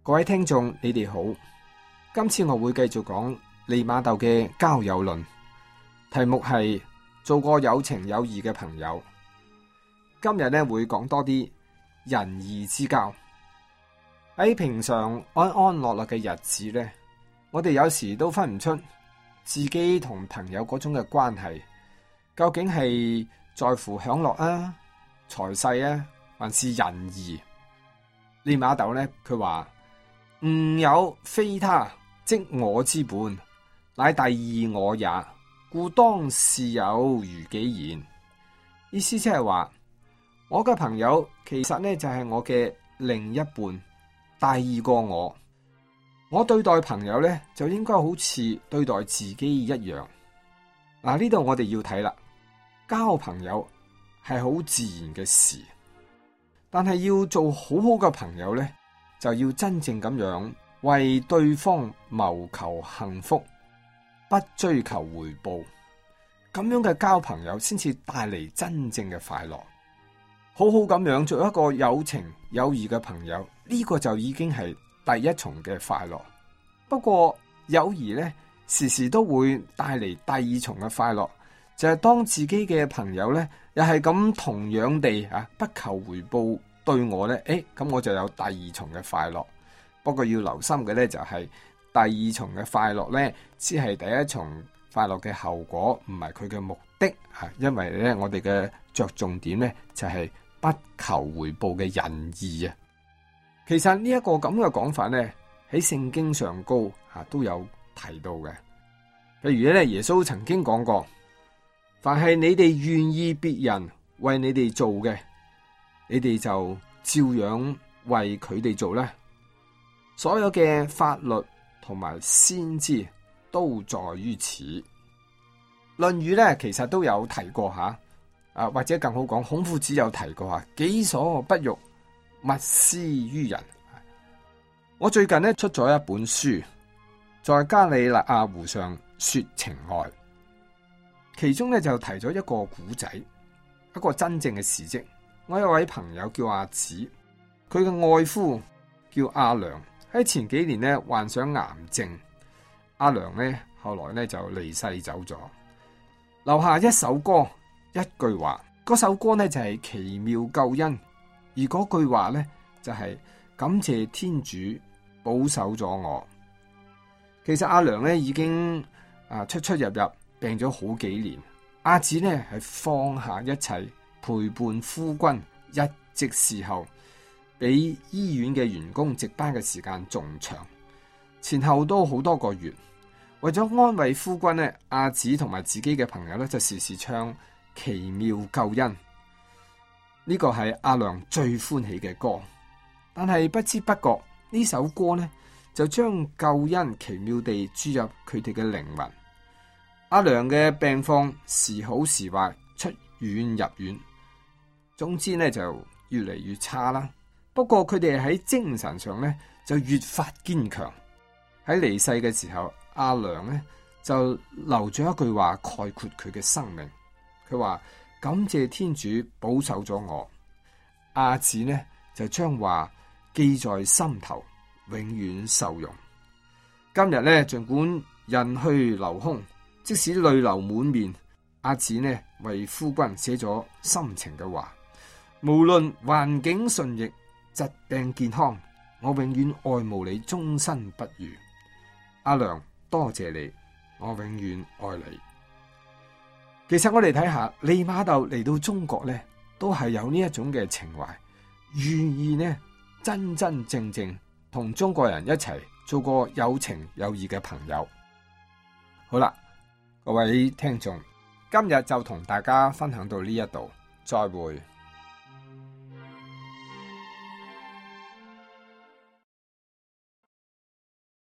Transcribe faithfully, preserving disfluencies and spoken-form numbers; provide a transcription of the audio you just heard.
各位聽眾，你哋好。今次我會繼續講利瑪竇嘅交友論，題目係做個有情有義嘅朋友。今日呢會講多啲仁義之交。喺平常安安樂樂嘅日子呢，我哋有時都分唔出自己同朋友嗰種嘅關係，究竟係在乎享樂啊、財勢啊，還是仁義？利瑪竇呢，佢話吾有非他，即我之本，乃第二我也，故當視有如己焉。意思即係話，我嘅朋友其實呢就係我嘅另一半，第二個我。我對待朋友呢就應該好似對待自己一樣。嗱，呢度我哋要睇啦，交朋友係好自然嘅事，但係要做好好嘅朋友呢，就要真正咁樣為對方謀求幸福，不追求回報。咁樣嘅交朋友先至帶嚟真正嘅快樂。好好咁樣做一個有情有義嘅朋友，呢個就已經係第一重嘅快樂。不過友誼呢，時時都會帶嚟第二重嘅快樂，就係當自己嘅朋友呢，又係咁同樣地啊，不求回報對我呢，誒，咁我就有第二重嘅快樂。不過要留心嘅呢，就係第二重嘅快樂呢，只係第一重快樂嘅後果，唔係佢嘅目的啊。因為呢，我哋嘅着重點呢，就係不求回報嘅仁義啊。其實呢一個咁嘅講法呢，喺聖經上高啊都有提到嘅。譬如咧，耶穌曾經講過，凡係你哋願意別人為你哋做嘅，你哋就照樣為佢哋做啦。所有嘅法律同埋先知都在於此。論語咧其實都有提過吓，啊或者更好講，孔夫子有提過吓，己所不欲，勿施於人。我最近咧出咗一本書，在加里肋亞湖上說情愛，其中咧就提咗一個古仔，一個真正嘅事蹟。我有位朋友叫阿紫，佢嘅愛夫叫阿良，喺前幾年咧患上癌症，阿良咧後來咧就離世走咗，留下一首歌，一句話。嗰首歌呢就係奇妙救恩，而嗰句話呢就係感謝天主保守咗我。其實阿良呢已經啊出出入入病咗好幾年，阿紫呢係放下一切陪伴夫君，一直侍候，比醫院嘅員工值班嘅時間仲長，前後都好多個月。為咗安慰夫君呢，阿紫同埋自己嘅朋友呢就時時唱奇妙救恩，呢個係阿良最歡喜嘅歌。但係不知不覺呢首歌呢就將救恩奇妙地注入佢哋嘅靈魂。阿良嘅病況時好時壞，出院入院，總之呢就越嚟越差啦。不過佢哋喺精神上呢就越發堅強。喺離世嘅時候，阿良呢就留咗一句話概括佢嘅生命。佢話感謝天主保守咗我。阿紫呢就將話記在心頭，永遠受用。今日呢，盡管人去樓空，即使淚流滿面，阿紫呢為夫君寫咗心情嘅話。無論環境順逆，疾病健康，我永遠愛慕你，終身不渝。阿良，多謝你，我永遠愛你。其實我哋睇下利瑪竇嚟到中國呢，都係有呢一種嘅情懷，願意呢真真正正同中國人一齊做個有情有義嘅朋友。好啦，各位聽眾，今日就同大家分享到呢一度，再會。